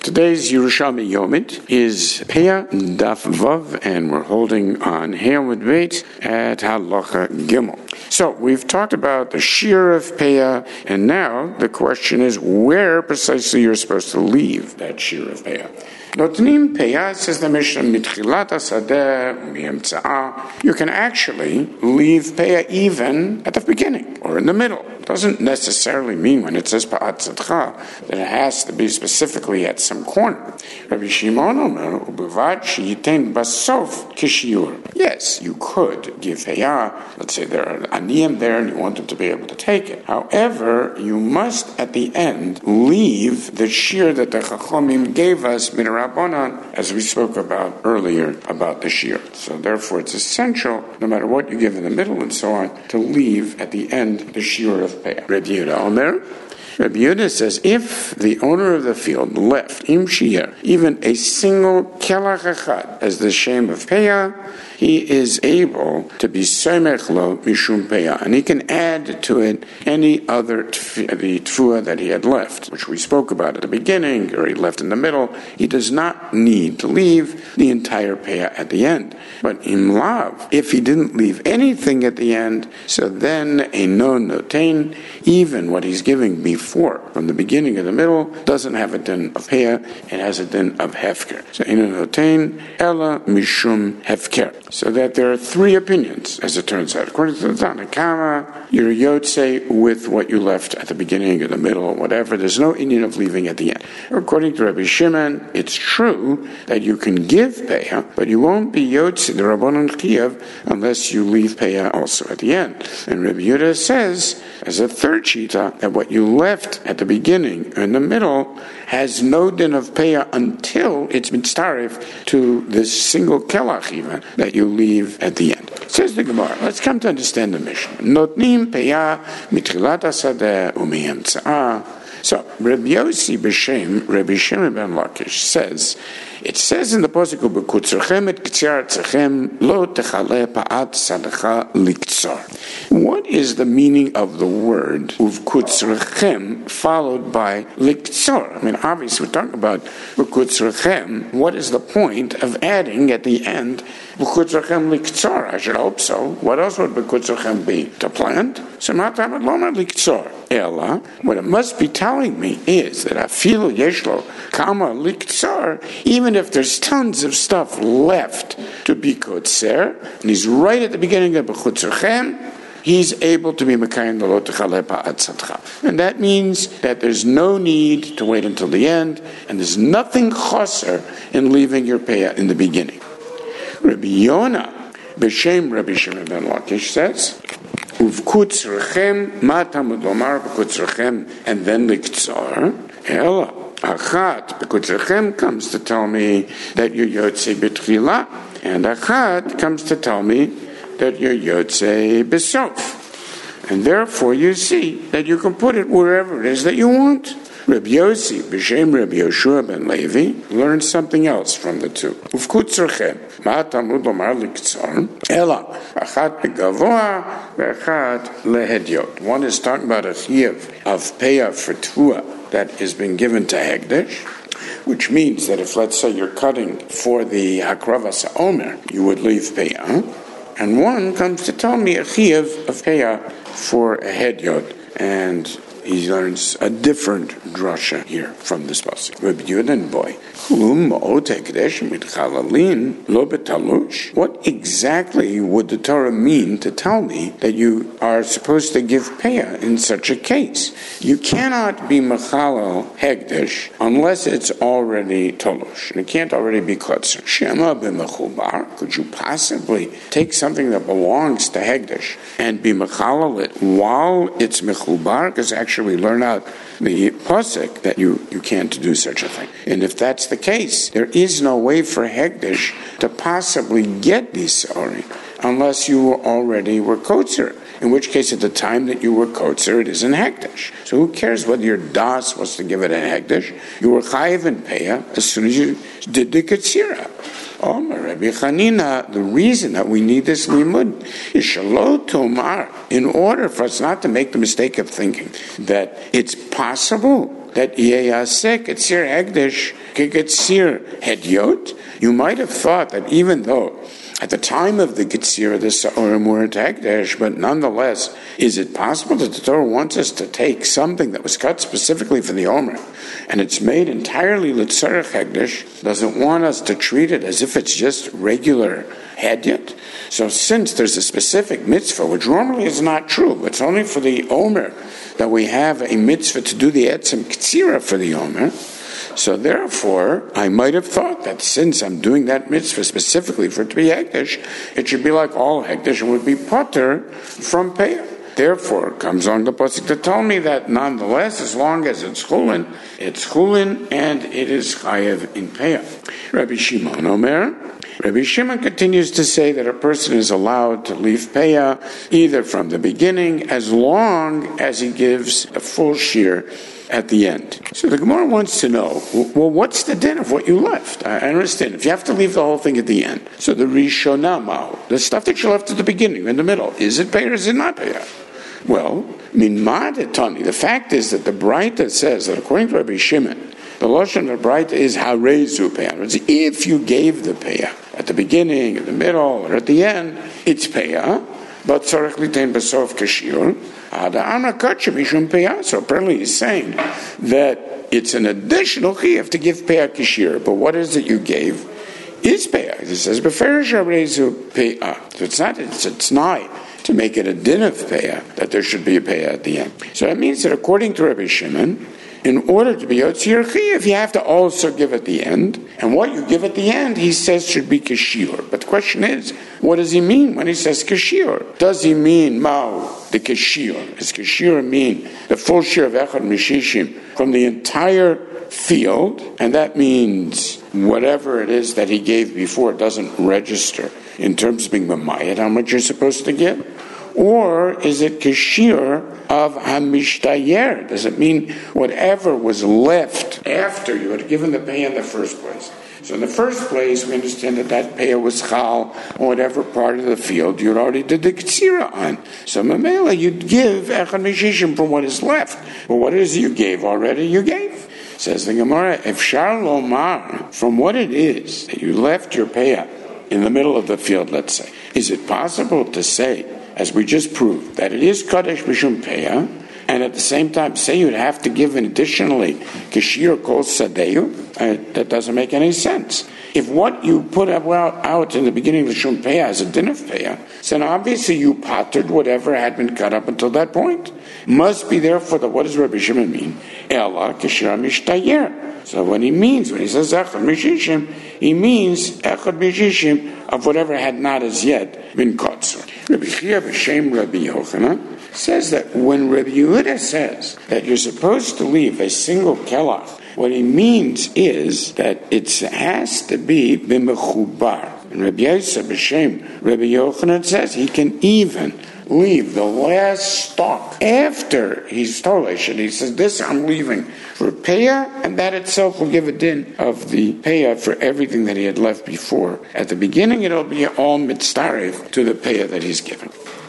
Today's Yerushalmi Yomit is Peah Daf Vav, and we're holding on Hamud Beit at Halacha Gimel. So we've talked about the shear of Peah, and now the question is where precisely you're supposed to leave that shear of Peah. Notnim Peah, says the Mishnah, mitchilat hasadeh u'mi'emtza'ah. You can actually leave Peah even at the beginning or in the middle. It doesn't necessarily mean when it says pa'at tzadcha that it has to be specifically at some corner. Rabbi Shimon omer u'bevad sheyiten basof kishiur. Yes, you could give Peah. Let's say there are aniyim there and you want them to be able to take it. However, you must at the end leave the shear that the Chachomim gave us as we spoke about earlier about the shear. So therefore it's essential, no matter what you give in the middle and so on, to leave at the end the shear of Peah. Rabbi Yehuda Omer. Rabbi Yehuda says, if the owner of the field left im shear, even a single kelach echad, as the shem of Peah, he is able to be soimech lo mishum Peah, and he can add to it any other the tefua that he had left, which we spoke about at the beginning, or he left in the middle. He does not need to leave the entire Peah at the end. But im lav, if he didn't leave anything at the end, so then a no notain, even what he's giving before, from the beginning of the middle, doesn't have a din of Peah, it has a din of hefker. So in a notain, ella mishum hefker. So that there are three opinions, as it turns out. According to the Tanna Kama, you're yotze with what you left at the beginning or the middle or whatever. There's no Indian of leaving at the end. According to Rabbi Shimon, it's true that you can give Peah, but you won't be yotze the Rabbanon Chiyuv unless you leave Peah also at the end. And Rabbi Yehuda says, as a third shita, that what you left at the beginning or in the middle has no din of Peah until it's mitzaref to this single kelach even that you leave at the end. Says the Gemara. Let's come to understand the Mishnah. Notnim Peah mitchilat hasadeh u'mi'emtza'ah. So, Rabbi Yossi b'Shem, Rabbi Shimon ben Lakish says, it says in the pasuk, "B'kutzerchem et k'tzar tzechem lo techale pa'at sadecha liktzar." What is the meaning of the word "uvkutzerchem" followed by liktzar? I mean, obviously we're talking about b'kutzerchem. What is the point of adding at the end b'kutzerchem liktzar? I should hope so. What else would b'kutzerchem be? To plant? So matam loma liktzar. Ella, what it must be telling me is that afilu yeshlo kama liktzar, even if there's tons of stuff left to be kotzer, and he's right at the beginning of b'chutzerchem, he's able to be mekayim the lo techale pa'at tzadcha. And that means that there's no need to wait until the end, and there's nothing choser in leaving your peah in the beginning. Rabbi Yonah, b'shem Rabbi Shimon ben Lakish says, Uvkutzrechem, matamud lomar b'kutzrechem, and then liktzar. Ella, achat b'kutzrechem comes to tell me that you're yotze b'tchila, and achat comes to tell me that you're yotze b'sof. And therefore you see that you can put it wherever it is that you want. Rabbi Yossi, b'shem Rabbi Yoshua ben Levi, learned something else from the two. Uvkutzrechem, matamud lomar liktzar, ella, achat begavoa, ve'achat lehedyot. One is talking about a chiyuv of Peah for Tefuah that has been given to Hegdesh, which means that if, let's say, you're cutting for the Hakravas Omer, you would leave Peah, and one comes to tell me a chiyuv of Peah for a Hedyot, and he learns a different drasha here from this pasuk. Rabbi Yehuda boy, what exactly would the Torah mean to tell me that you are supposed to give Peah in such a case? You cannot be mechalal hegdesh unless it's already tolosh, and it can't already be kotzer. Shema b'mechubar. Could you possibly take something that belongs to hegdesh and be mechalal it while it's mechubar? Because actually we learn out the pasuk that you can't do such a thing. And if that's the case, there is no way for Hegdesh to possibly get Nisori unless you already were Kotzer. In which case, at the time that you were Kotzer, it isn't Hegdesh. So who cares whether your Das was to give it a Hegdesh? You were Chayiv and Peah as soon as you did the Ketzira. Rabbi Chanina, the reason that we need this limud is shalot tomar, in order for us not to make the mistake of thinking that it's possible that Yeyasek Etzir Hegdesh Kegetzir Hedyot, you might have thought that even though at the time of the Getzira, the Sa'orim were at Hekdesh, but nonetheless, is it possible that the Torah wants us to take something that was cut specifically for the Omer, and it's made entirely L'tzarech Hekdesh, doesn't want us to treat it as if it's just regular Hedyot? So since there's a specific mitzvah, which normally is not true, it's only for the Omer that we have a mitzvah to do the Etzem Ketzira for the Omer, so therefore, I might have thought that since I'm doing that mitzvah specifically for it to be Hekdesh, it should be like all Hekdesh and would be potter from Peah. Therefore, comes on the pasuk to tell me that nonetheless, as long as it's chulin and it is chayev in Peah. Rabbi Shimon Omer. Rabbi Shimon continues to say that a person is allowed to leave Peah either from the beginning as long as he gives a full shear at the end. So the Gemara wants to know, well, what's the din of what you left? I understand. If you have to leave the whole thing at the end, so the Rishonah Ma'u, the stuff that you left at the beginning, in the middle, is it Peah or is it not Peah? Well, Ma'adetani, the fact is that the Braita says that according to Rabbi Shimon, the Lashon of the Braita is Harezu Peah. It's if you gave the Peah at the beginning, in the middle, or at the end, it's Peah, but Tzarech Litain B'sof Kashir. So apparently he's saying that it's an additional chiyuv to give Peah Kashir, but what is it you gave is Peah. It says Beferish Harezu Peah. So it's not to make it a din of Peah that there should be a Peah at the end. So that means that according to Rabbi Shimon, in order to be Yotzir Chiyuv, you have to also give at the end. And what you give at the end, he says, should be Kashir. But the question is, what does he mean when he says Kashir? Does he mean Ma'u, the Kashir? Does Kashir mean the full share of Echad Mishishim from the entire field? And that means whatever it is that he gave before doesn't register in terms of being Mamayat, how much you're supposed to give? Or is it Kashir of Hamishtayer? Does it mean whatever was left after you had given the Peah in the first place? So in the first place, we understand that Peah was Chal, or whatever part of the field you already did the Ketzira on. So Mamela, you'd give Echad Mishishim from what is left. But what is it you gave already? You gave. Says the Gemara, if Shar Lomar, from what it is that you left your Peah in the middle of the field, let's say, is it possible to say, as we just proved, that it is Kadesh Mishum Peah, and at the same time say you'd have to give an additionally Kashir Kol Sadeyu? That doesn't make any sense. If what you put out in the beginning of the Shum Peah is a din of Peah, then obviously you pottered whatever had been cut up until that point. Must be therefore that what does Rabbi Shimon mean? Ela Kashir Mishtayer. So when he says Echad Mishishim, he means Echad Mishishim of whatever had not as yet been Kotzor. Rabbi Chia B'Shem Rabbi Yochanan says that when Rabbi Yehuda says that you're supposed to leave a single kelach, what he means is that it has to be b'mechubar. And Rabbi Yosef B'Shem Rabbi Yochanan says he can even leave the last stalk after he's tolish, and he says, this I'm leaving for Peah, and that itself will give a din of the Peah for everything that he had left before. At the beginning, it'll be all mitzaref to the Peah that he's given.